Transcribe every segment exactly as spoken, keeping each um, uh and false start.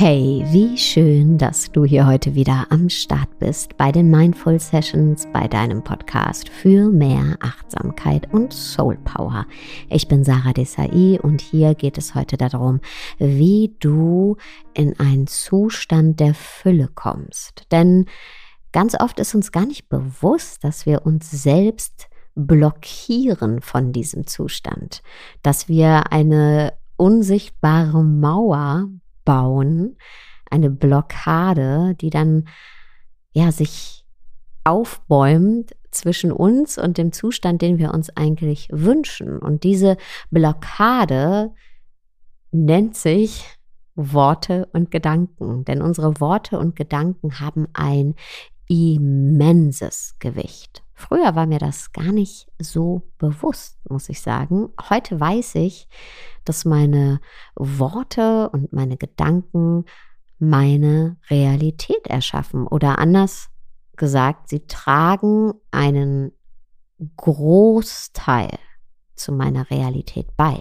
Hey, wie schön, dass du hier heute wieder am Start bist bei den Mindful Sessions, bei deinem Podcast für mehr Achtsamkeit und Soul Power. Ich bin Sarah Desai und hier geht es heute darum, wie du in einen Zustand der Fülle kommst. Denn ganz oft ist uns gar nicht bewusst, dass wir uns selbst blockieren von diesem Zustand, dass wir eine unsichtbare Mauer bauen, eine Blockade, die dann ja sich aufbäumt zwischen uns und dem Zustand, den wir uns eigentlich wünschen. Und diese Blockade nennt sich Worte und Gedanken, denn unsere Worte und Gedanken haben ein immenses Gewicht. Früher war mir das gar nicht so bewusst, muss ich sagen. Heute weiß ich, dass meine Worte und meine Gedanken meine Realität erschaffen. Oder anders gesagt, sie tragen einen Großteil zu meiner Realität bei.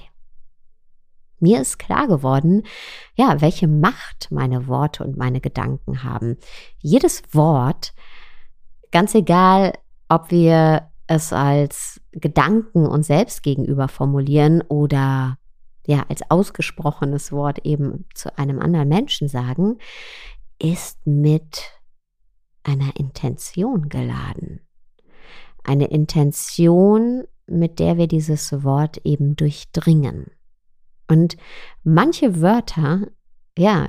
Mir ist klar geworden, ja, welche Macht meine Worte und meine Gedanken haben. Jedes Wort, ganz egal, ob wir es als Gedanken uns selbst gegenüber formulieren oder ja als ausgesprochenes Wort eben zu einem anderen Menschen sagen, ist mit einer Intention geladen. Eine Intention, mit der wir dieses Wort eben durchdringen. Und manche Wörter, ja,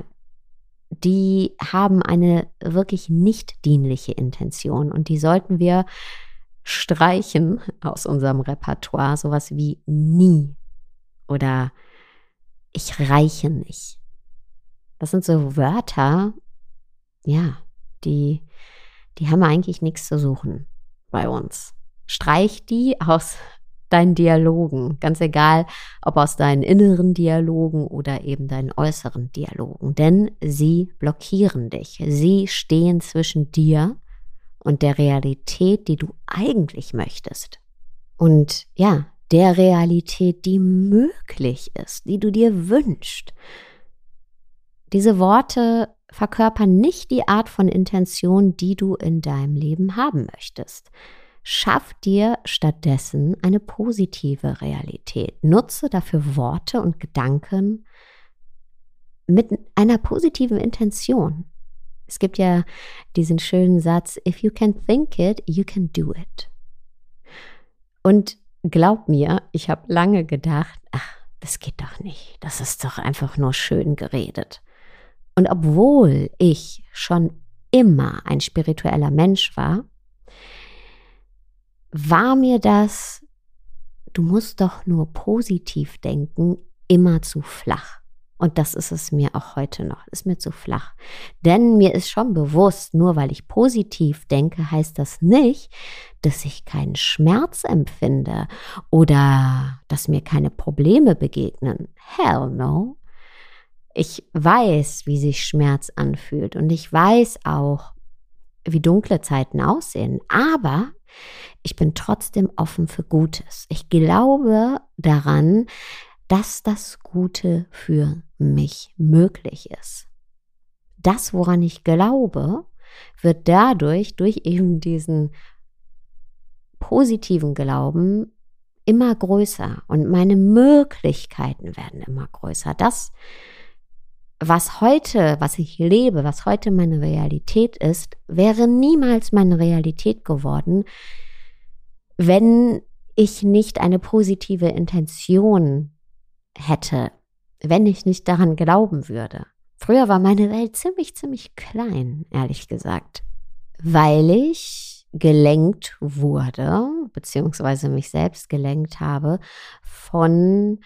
die haben eine wirklich nicht dienliche Intention und die sollten wir streichen aus unserem Repertoire, sowas wie nie oder ich reiche nicht. Das sind so Wörter, ja, die, die haben eigentlich nichts zu suchen bei uns. Streich die aus deinen Dialogen, ganz egal, ob aus deinen inneren Dialogen oder eben deinen äußeren Dialogen, denn sie blockieren dich. Sie stehen zwischen dir und der Realität, die du eigentlich möchtest. Und ja, der Realität, die möglich ist, die du dir wünschst. Diese Worte verkörpern nicht die Art von Intention, die du in deinem Leben haben möchtest. Schaff dir stattdessen eine positive Realität. Nutze dafür Worte und Gedanken mit einer positiven Intention. Es gibt ja diesen schönen Satz, if you can think it, you can do it. Und glaub mir, ich habe lange gedacht, ach, das geht doch nicht. Das ist doch einfach nur schön geredet. Und obwohl ich schon immer ein spiritueller Mensch war, war mir das, du musst doch nur positiv denken, immer zu flach. Und das ist es mir auch heute noch, ist mir zu flach. Denn mir ist schon bewusst, nur weil ich positiv denke, heißt das nicht, dass ich keinen Schmerz empfinde oder dass mir keine Probleme begegnen. Hell no. Ich weiß, wie sich Schmerz anfühlt und ich weiß auch, wie dunkle Zeiten aussehen. Aber ich bin trotzdem offen für Gutes. Ich glaube daran, dass das Gute für mich möglich ist. Das, woran ich glaube, wird dadurch, durch eben diesen positiven Glauben, immer größer und meine Möglichkeiten werden immer größer. Das, was heute, was ich lebe, was heute meine Realität ist, wäre niemals meine Realität geworden, wenn ich nicht eine positive Intention hätte, wenn ich nicht daran glauben würde. Früher war meine Welt ziemlich, ziemlich klein, ehrlich gesagt, weil ich gelenkt wurde, beziehungsweise mich selbst gelenkt habe von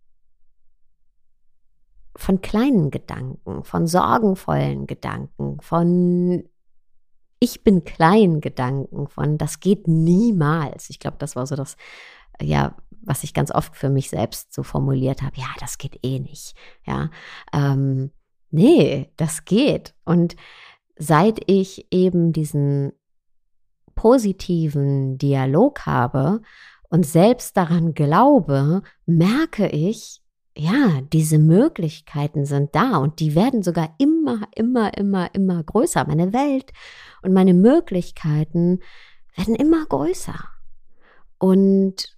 von kleinen Gedanken, von sorgenvollen Gedanken, von ich bin klein Gedanken, von das geht niemals. Ich glaube, das war so das, ja, was ich ganz oft für mich selbst so formuliert habe. Ja, das geht eh nicht. Ja, ähm, nee, das geht. Und seit ich eben diesen positiven Dialog habe und selbst daran glaube, merke ich, ja, diese Möglichkeiten sind da und die werden sogar immer, immer, immer, immer größer. Meine Welt und meine Möglichkeiten werden immer größer. Und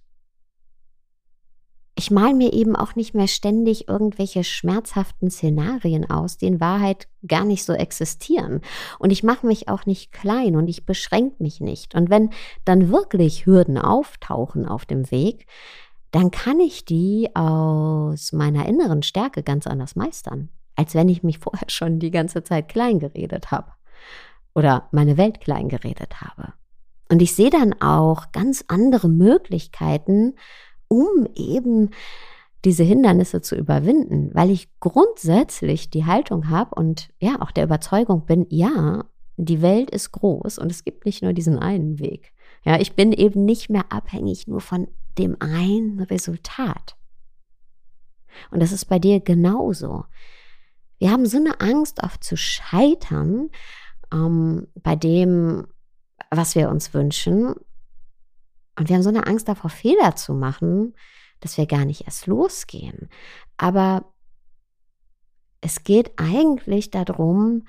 ich male mir eben auch nicht mehr ständig irgendwelche schmerzhaften Szenarien aus, die in Wahrheit gar nicht so existieren. Und ich mache mich auch nicht klein und ich beschränke mich nicht. Und wenn dann wirklich Hürden auftauchen auf dem Weg, dann kann ich die aus meiner inneren Stärke ganz anders meistern, als wenn ich mich vorher schon die ganze Zeit klein geredet habe oder meine Welt klein geredet habe. Und ich sehe dann auch ganz andere Möglichkeiten, um eben diese Hindernisse zu überwinden, weil ich grundsätzlich die Haltung habe und ja auch der Überzeugung bin, ja, die Welt ist groß und es gibt nicht nur diesen einen Weg. Ja, ich bin eben nicht mehr abhängig nur von dem einen Resultat. Und das ist bei dir genauso. Wir haben so eine Angst, oft zu scheitern, ähm, bei dem, was wir uns wünschen. Und wir haben so eine Angst davor, Fehler zu machen, dass wir gar nicht erst losgehen. Aber es geht eigentlich darum,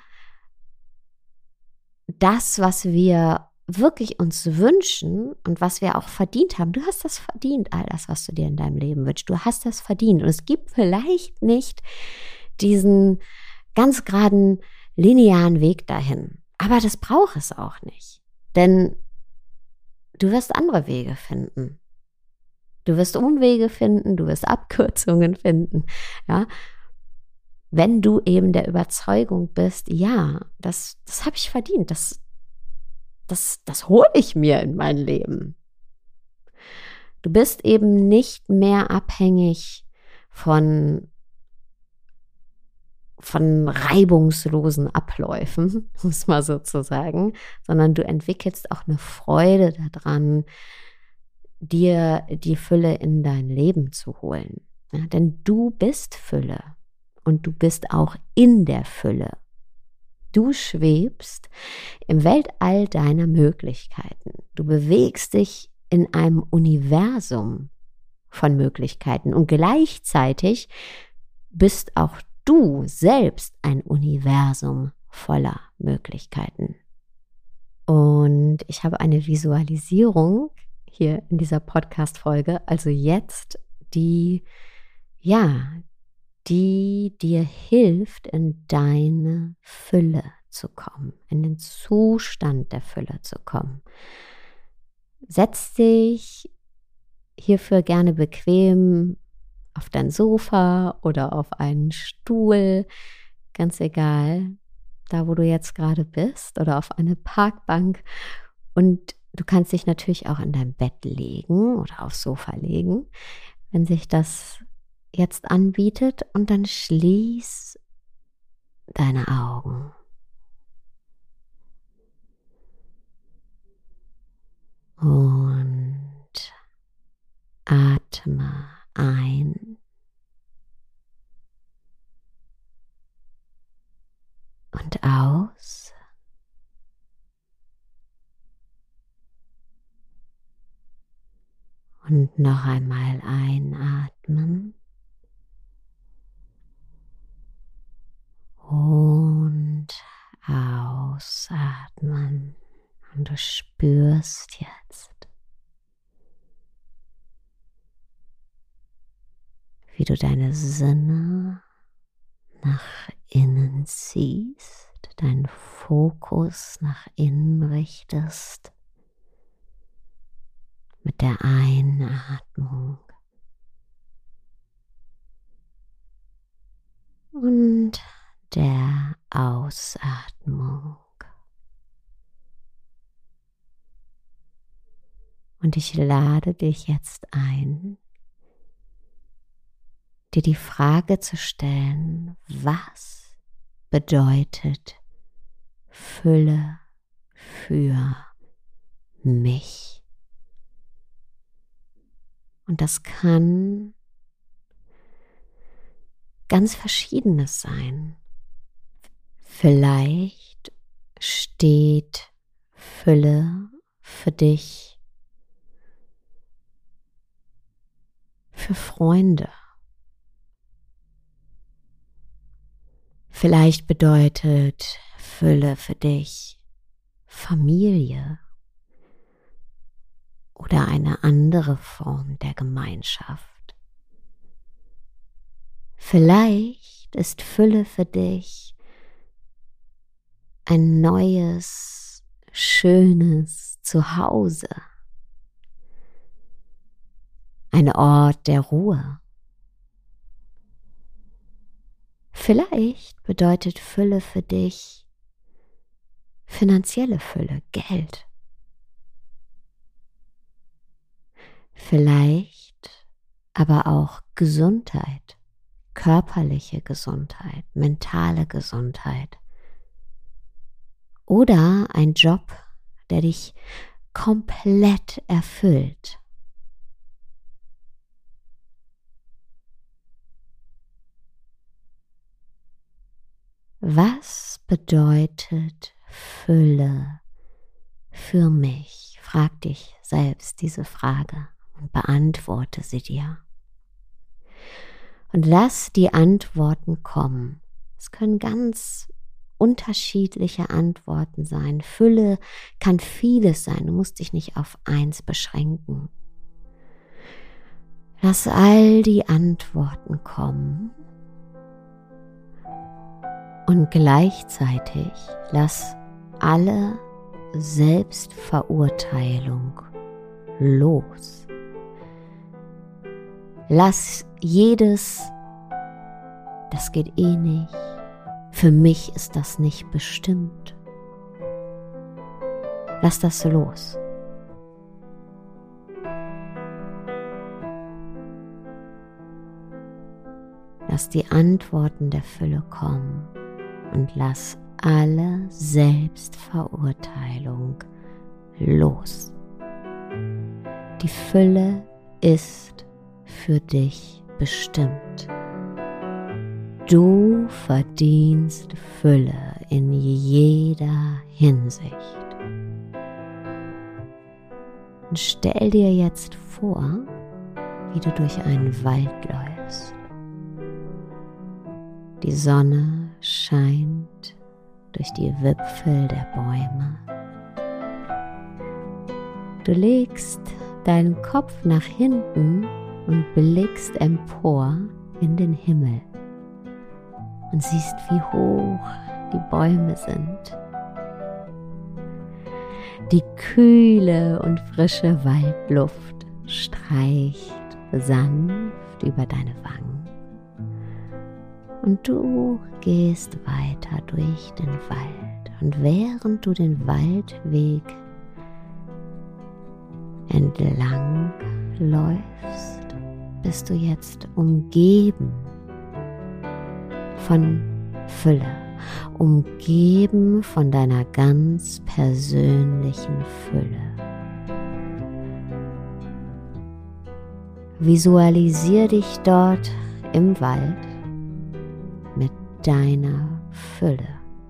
das, was wir wirklich uns wünschen und was wir auch verdient haben. Du hast das verdient, all das, was du dir in deinem Leben wünschst. Du hast das verdient. Und es gibt vielleicht nicht diesen ganz geraden, linearen Weg dahin. Aber das braucht es auch nicht. Denn du wirst andere Wege finden. Du wirst Umwege finden, du wirst Abkürzungen finden. Ja? Wenn du eben der Überzeugung bist, ja, das, das habe ich verdient, das Das, das hole ich mir in mein Leben. Du bist eben nicht mehr abhängig von, von reibungslosen Abläufen, um es mal so zu sagen, sondern du entwickelst auch eine Freude daran, dir die Fülle in dein Leben zu holen. Ja, denn du bist Fülle und du bist auch in der Fülle. Du schwebst im Weltall deiner Möglichkeiten. Du bewegst dich in einem Universum von Möglichkeiten und gleichzeitig bist auch du selbst ein Universum voller Möglichkeiten. Und ich habe eine Visualisierung hier in dieser Podcast-Folge, also jetzt, die, ja, die dir hilft, in deine Fülle zu kommen, in den Zustand der Fülle zu kommen. Setz dich hierfür gerne bequem auf dein Sofa oder auf einen Stuhl, ganz egal, da wo du jetzt gerade bist, oder auf eine Parkbank. Und du kannst dich natürlich auch in dein Bett legen oder aufs Sofa legen, wenn sich das jetzt anbietet, und dann schließ deine Augen. Und atme ein und aus. Und noch einmal einatmen. Und ausatmen. Und du spürst jetzt, wie du deine Sinne nach innen ziehst, deinen Fokus nach innen richtest mit der Einatmung und der Ausatmung. Und ich lade dich jetzt ein, dir die Frage zu stellen, was bedeutet Fülle für mich? Und das kann ganz Verschiedenes sein. Vielleicht steht Fülle für dich für Freunde, Vielleicht bedeutet Fülle für dich Familie oder eine andere Form der Gemeinschaft. Vielleicht ist Fülle für dich ein neues, schönes Zuhause, ein Ort der Ruhe. Vielleicht bedeutet Fülle für dich finanzielle Fülle, Geld. Vielleicht aber auch Gesundheit, körperliche Gesundheit, mentale Gesundheit. Oder ein Job, der dich komplett erfüllt. Was bedeutet Fülle für mich? Frag dich selbst diese Frage und beantworte sie dir. Und lass die Antworten kommen. Es können ganz unterschiedliche Antworten sein. Fülle kann vieles sein. Du musst dich nicht auf eins beschränken. Lass all die Antworten kommen. Und gleichzeitig lass alle Selbstverurteilung los. Lass jedes, das geht eh nicht, für mich ist das nicht bestimmt. Lass das los. Lass die Antworten der Fülle kommen. Und lass alle Selbstverurteilung los. Die Fülle ist für dich bestimmt. Du verdienst Fülle in jeder Hinsicht. Und stell dir jetzt vor, wie du durch einen Wald läufst. Die Sonne scheint durch die Wipfel der Bäume. Du legst deinen Kopf nach hinten und blickst empor in den Himmel und siehst, wie hoch die Bäume sind. Die kühle und frische Waldluft streicht sanft über deine Wangen. Und du gehst weiter durch den Wald. Und während du den Waldweg entlang läufst, bist du jetzt umgeben von Fülle, umgeben von deiner ganz persönlichen Fülle. Visualisier dich dort im Wald mit deiner Fülle.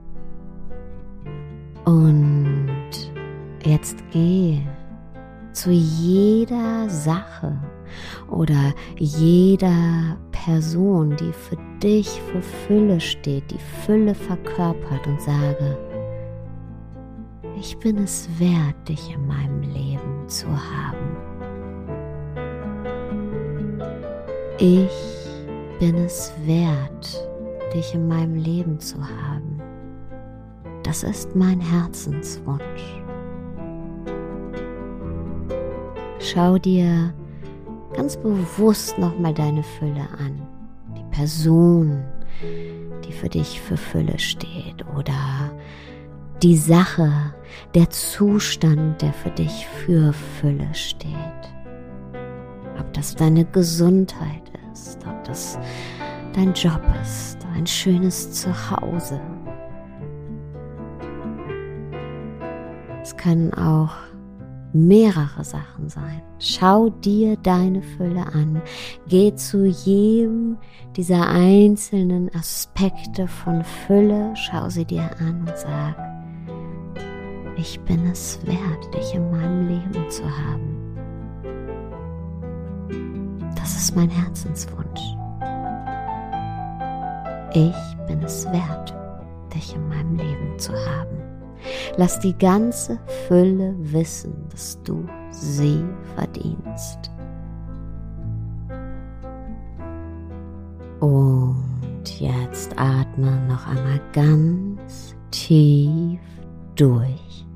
Und jetzt geh zu jeder Sache oder jeder Person, die für dich für Fülle steht, die Fülle verkörpert, und sage: Ich bin es wert, dich in meinem Leben zu haben. Ich bin es wert, dich in meinem Leben zu haben. Das ist mein Herzenswunsch. Schau dir ganz bewusst nochmal deine Fülle an. Die Person, die für dich für Fülle steht, oder die Sache, der Zustand, der für dich für Fülle steht. Ob das deine Gesundheit ist, ob das dein Job ist, ein schönes Zuhause. Es können auch mehrere Sachen sein. Schau dir deine Fülle an. Geh zu jedem dieser einzelnen Aspekte von Fülle, schau sie dir an und sag: Ich bin es wert, dich in meinem Leben zu haben. Das ist mein Herzenswunsch. Ich bin es wert, dich in meinem Leben zu haben. Lass die ganze Fülle wissen, dass du sie verdienst. Und jetzt atme noch einmal ganz tief durch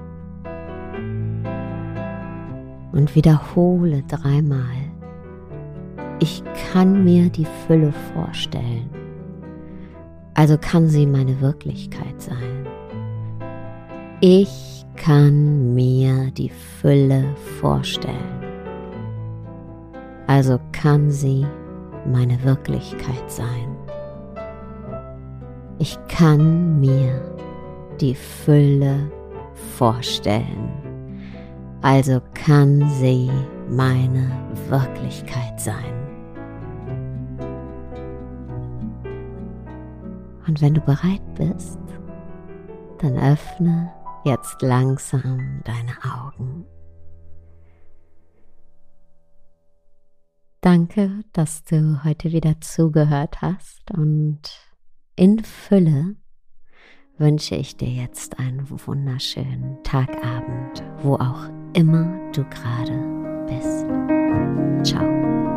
und wiederhole dreimal: Ich kann mir die Fülle vorstellen, also kann sie meine Wirklichkeit sein. Ich kann mir die Fülle vorstellen, also kann sie meine Wirklichkeit sein. Ich kann mir die Fülle vorstellen, also kann sie meine Wirklichkeit sein. Und wenn du bereit bist, dann öffne jetzt langsam deine Augen. Danke, dass du heute wieder zugehört hast, und in Fülle wünsche ich dir jetzt einen wunderschönen Tagabend, wo auch immer du gerade bist. Ciao.